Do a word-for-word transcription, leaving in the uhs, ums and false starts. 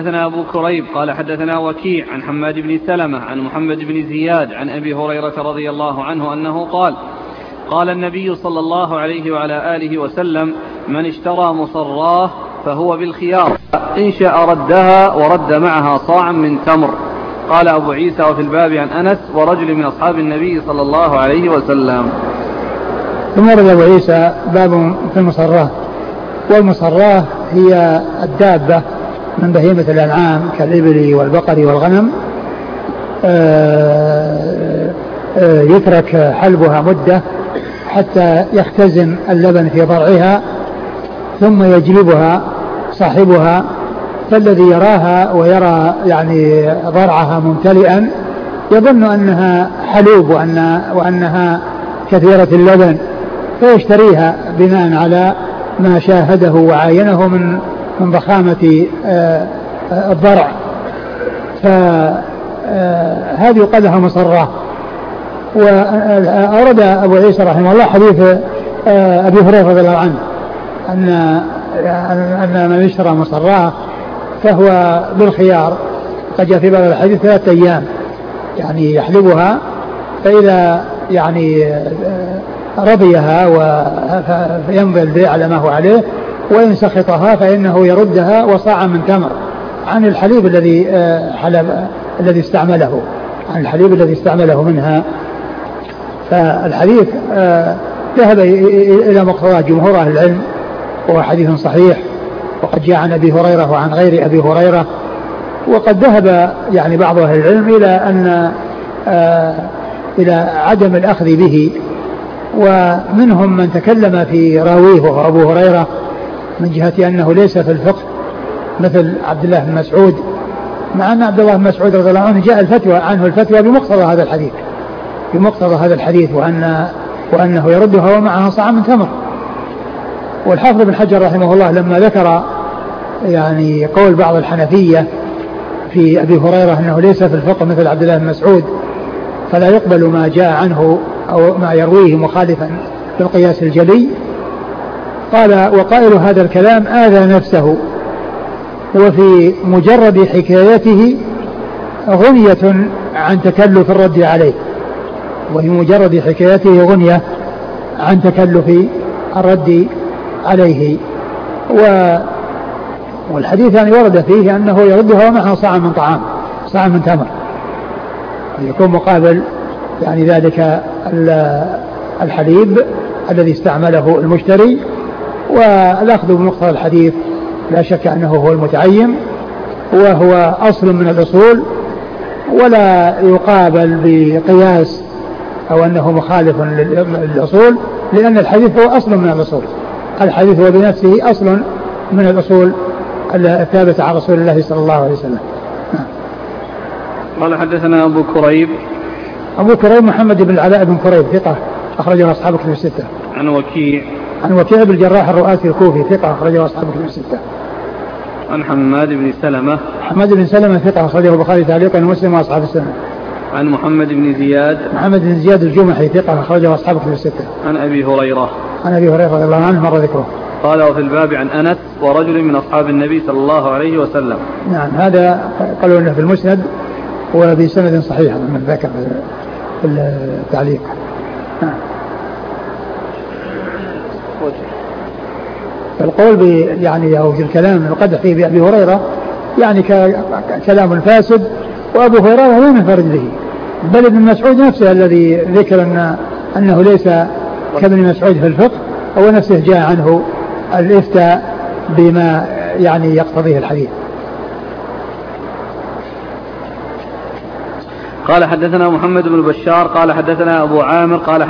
حدثنا أبو كريب قال حدثنا وكيع عن حماد بن سلمة عن محمد بن زياد عن أبي هريرة رضي الله عنه أنه قال قال النبي صلى الله عليه وعلى آله وسلم: من اشترى مصراه فهو بالخيار، إن شاء ردها ورد معها صاعا من تمر. قال أبو عيسى: وفي الباب عن أنس ورجل من أصحاب النبي صلى الله عليه وسلم. ثم ورد أبو عيسى باب في المصراه. والمصراه هي الدابة من بهيمة الأنعام كالإبل والبقر والغنم، يترك حلبها مدة حتى يختزن اللبن في ضرعها ثم يجلبها صاحبها، فالذي يراها ويرى يعني ضرعها ممتلئا يظن أنها حلوب وأن وأنها كثيرة اللبن، فيشتريها بناء على ما شاهده وعاينه من من ضخامة الضرع، فهذه يقال لها مصراه. وأورد أبو عيسى رحمه الله حديث أبي هريرة رضي الله عنه أن أن من اشترى مصراه فهو بالخيار. قد جاء في بعض الحديث ثلاثة أيام يعني يحلبها، فإذا يعني رضيها فيمضي البيع على ما هو عليه، وإن سخطها فإنه يردها وصاعا من تمر عن الحليب الذي حلب الذي استعمله عن الحليب الذي استعمله منها. فالحديث ذهب إلى مقتضى جمهور أهل العلم، وهو حديث صحيح، وقد جاء عن أبي هريرة وعن غير أبي هريرة. وقد ذهب يعني بعض أهل العلم إلى أن إلى عدم الأخذ به، ومنهم من تكلم في راويه وهو أبو هريرة من جهة أنه ليس في الفقه مثل عبد الله بن مسعود، مع أن عبد الله بن مسعود رضي الله عنه جاء الفتوى عنه الفتوى بمقتضى هذا الحديث بمقتضى هذا الحديث وأن وأنه يردها ومعها صاع من تمر. والحافظ بن حجر رحمه الله لما ذكر يعني قول بعض الحنفية في أبي هريرة أنه ليس في الفقه مثل عبد الله بن مسعود فلا يقبل ما جاء عنه أو ما يرويه مخالفا بالقياس الجلي، قال: وقائل هذا الكلام آذى نفسه، وفي مجرد حكايته غنية عن تكلف الرد عليه وفي مجرد حكايته غنية عن تكلف الرد عليه. و والحديث يعني ورد فيه أنه يردها ومعها صاع من طعام صاع من تمر، يكون مقابل يعني ذلك الحليب الذي استعمله المشتري. والأخذ بمقتضى الحديث لا شك أنه هو المتعين وهو أصل من الأصول، ولا يقابل بقياس أو أنه مخالف للأصول، لأن الحديث هو أصل من الأصول. الحديث هو بنفسه أصل من الأصول الثابتة عن رسول الله صلى الله عليه وسلم. قال حدثنا أبو كريب أبو كريب محمد بن العلاء بن كريب ثقة أخرجه أصحاب كتب الستة. عن وكيع عن وكيع بن الجراح الرؤاسي الكوفي ثقة أخرجه أصحاب كتب الستة. عن حماد بن سلمة حماد بن سلمة ثقة أخرجه البخاري تعليقا ومسلم وأصحاب السنة. عن محمد بن زياد محمد بن زياد الجمحي ثقة أخرجه أصحاب كتب الستة. عن أبي هريرة عن أبي هريرة رضي الله عنه مر ذكره. قال: وفي الباب عن أنس ورجل من أصحاب النبي صلى الله عليه وسلم. نعم، هذا قالوا أنه في المسند وبسند صحيح من ذكر في التعليق. نعم. القول يعني أو في الكلام القدح فيه بأبي هريرة يعني كلام فاسد، وأبو هريرة لا ينفرد به، بل ابن مسعود نفسه الذي ذكر أن أنه ليس كابن مسعود في الفقه هو نفسه جاء عنه الإفتاء بما يعني يقتضيه الحديث. قال حدثنا محمد بن بشار قال حدثنا أبو عامر قال